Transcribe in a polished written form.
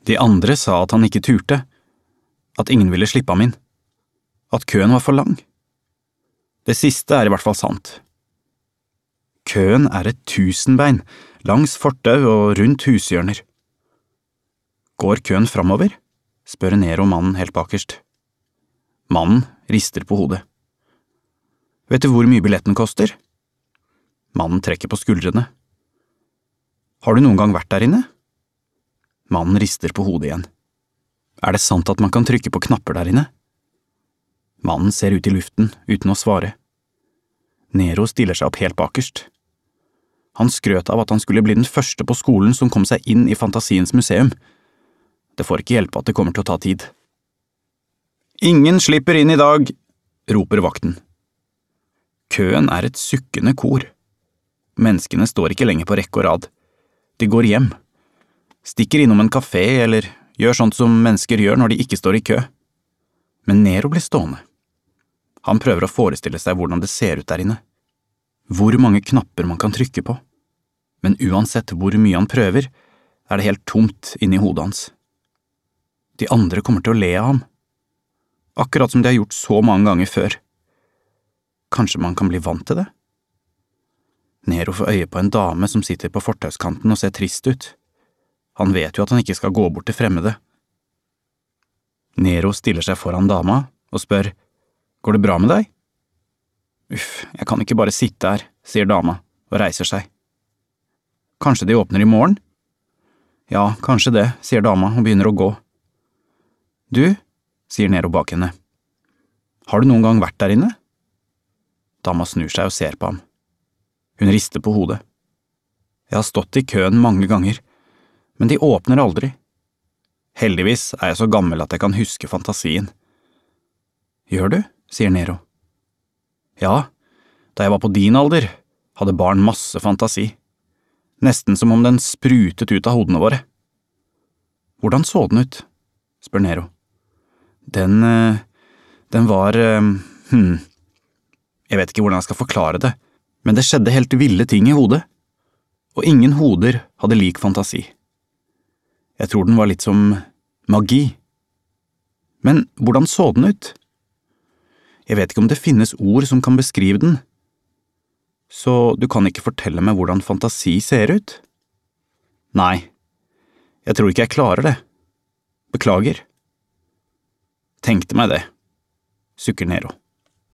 De andre sa at han ikke turte, at ingen ville slippe ham inn, at køen var for lang. Det siste er i hvert fall sant. Køen er et tusenbein, langs fortau og rundt hushjørner. Går køen framover? Spør Nero mannen helt bakerst. Mannen rister på hodet. Vet du hvor mye billetten koster? Mannen trekker på skuldrene. Har du noen gang vært der inne? Mannen rister på hodet igjen. Er det sant at man kan trykke på knapper der inne? Mannen ser ut i luften uten å svare. Nero stiller seg opp helt bakerst. Han skrøt av at han skulle bli den første på skolen som kom seg inn i Fantasiens museum. Det får ikke hjelpe at det kommer til å ta tid. Ingen slipper inn i dag, roper vakten. Køen er et sukkende kor. Menneskene står ikke lenger på rekke og rad. De går hjem. Stikker innom en kafé eller gjør sånt som mennesker gjør når de ikke står i kø. Men Nero blir stående. Han prøver å forestille seg hvordan det ser ut der inne. Hvor mange knapper man kan trykke på. Men uansett hvor mye han prøver, er det helt tomt inni hodet hans. De andre kommer til å le av ham. Akkurat som de har gjort så mange ganger før. Kanskje man kan bli vant til det? Nero får øye på en dame som sitter på fortauskanten og ser trist ut. Han vet jo at han ikke skal gå bort til fremmede. Nero stiller seg foran dama og spør, «Går det bra med deg?» «Uff, jeg kan ikke bare sitte her», sier dama og reiser seg. «Kanskje de åpner i morgen?» «Ja, kanskje det», sier dama og begynner å gå. «Du», sier Nero bak henne. «Har du noen gang vært der inne?» Dama snur seg og ser på ham. Hun rister på hodet. «Jeg har stått i køen mange ganger, men de åpner aldri. Heldigvis er jeg så gammel at jeg kan huske fantasien.» «Gjør du?» sier Nero. «Ja, da jeg var på din alder, hadde barn masse fantasi. Nesten som om den sprutet ut av hodene våre.» «Hvordan så den ut?» spør Nero. Den var… Jeg vet ikke hvordan jeg skal forklare det, men det skjedde helt ville ting i hodet. Og ingen hoder hadde lik fantasi. Jeg tror den var litt som magi. Men hvordan så den ut? Jeg vet ikke om det finnes ord som kan beskrive den. Så du kan ikke fortelle meg hvordan fantasi ser ut? Nei, jeg tror ikke jeg klarer det. Beklager. Tenkte meg det, sukker Nero.